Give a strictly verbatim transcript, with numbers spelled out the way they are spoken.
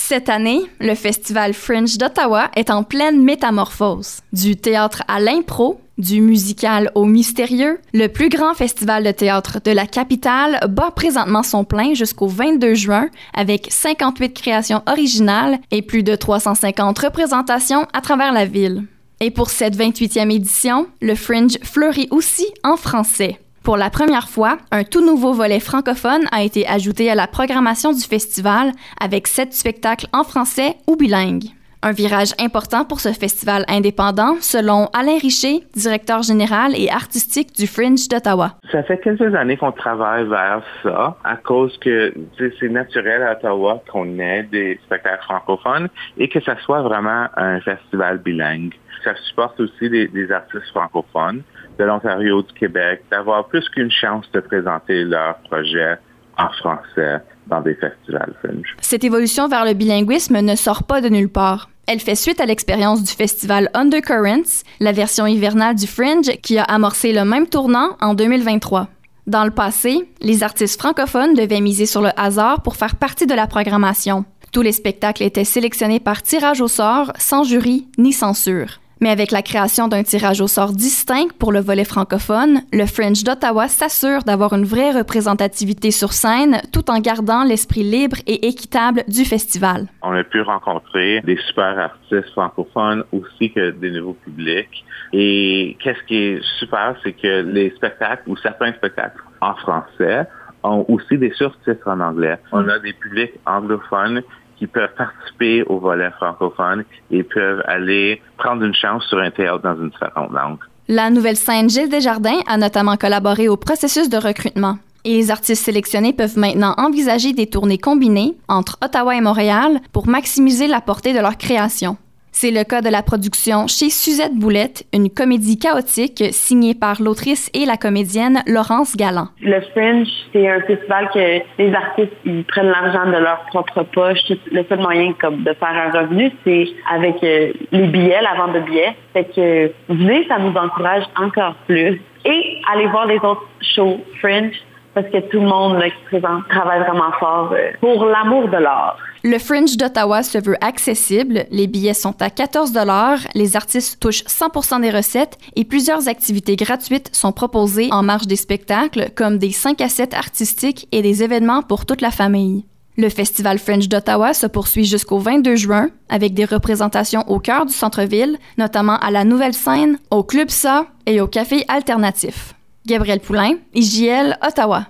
Cette année, le Festival Fringe d'Ottawa est en pleine métamorphose. Du théâtre à l'impro, du musical au mystérieux, le plus grand festival de théâtre de la capitale bat présentement son plein jusqu'au vingt-deux juin avec cinquante-huit créations originales et plus de trois cent cinquante représentations à travers la ville. Et pour cette vingt-huitième édition, le Fringe fleurit aussi en français. Pour la première fois, un tout nouveau volet francophone a été ajouté à la programmation du festival avec sept spectacles en français ou bilingues. Un virage important pour ce festival indépendant, selon Alain Richer, directeur général et artistique du Fringe d'Ottawa. Ça fait quelques années qu'on travaille vers ça, à cause que c'est naturel à Ottawa qu'on ait des spectacles francophones et que ça soit vraiment un festival bilingue. Ça supporte aussi des, des artistes francophones de l'Ontario, du Québec, d'avoir plus qu'une chance de présenter leurs projets en français dans des festivals Fringe. Cette évolution vers le bilinguisme ne sort pas de nulle part. Elle fait suite à l'expérience du festival Undercurrents, la version hivernale du Fringe qui a amorcé le même tournant en deux mille vingt-trois. Dans le passé, les artistes francophones devaient miser sur le hasard pour faire partie de la programmation. Tous les spectacles étaient sélectionnés par tirage au sort, sans jury ni censure. Mais avec la création d'un tirage au sort distinct pour le volet francophone, le Fringe d'Ottawa s'assure d'avoir une vraie représentativité sur scène tout en gardant l'esprit libre et équitable du festival. On a pu rencontrer des super artistes francophones aussi que des nouveaux publics. Et qu'est-ce qui est super, c'est que les spectacles ou certains spectacles en français ont aussi des surtitres en anglais. On a des publics anglophones qui peuvent participer au volet francophone et peuvent aller prendre une chance sur un théâtre dans une différente langue. La nouvelle scène Gilles Desjardins a notamment collaboré au processus de recrutement. Et les artistes sélectionnés peuvent maintenant envisager des tournées combinées entre Ottawa et Montréal pour maximiser la portée de leur création. C'est le cas de la production Chez Suzette Boulette, une comédie chaotique signée par l'autrice et la comédienne Laurence Galland. Le Fringe, c'est un festival que les artistes ils prennent l'argent de leur propre poche. Le seul moyen comme de faire un revenu, c'est avec euh, les billets, la vente de billets. Fait que venez, ça nous encourage encore plus. Et allez voir les autres shows Fringe, parce que tout le monde là, qui se présente travaille vraiment fort euh, pour l'amour de l'art. Le Fringe d'Ottawa se veut accessible, les billets sont à quatorze dollars, les artistes touchent cent pour cent des recettes et plusieurs activités gratuites sont proposées en marge des spectacles, comme des cinq à sept artistiques et des événements pour toute la famille. Le Festival Fringe d'Ottawa se poursuit jusqu'au vingt-deux juin, avec des représentations au cœur du centre-ville, notamment à la Nouvelle Scène, au Club S A et au Café Alternatif. Gabrielle Poulain, I J L, Ottawa.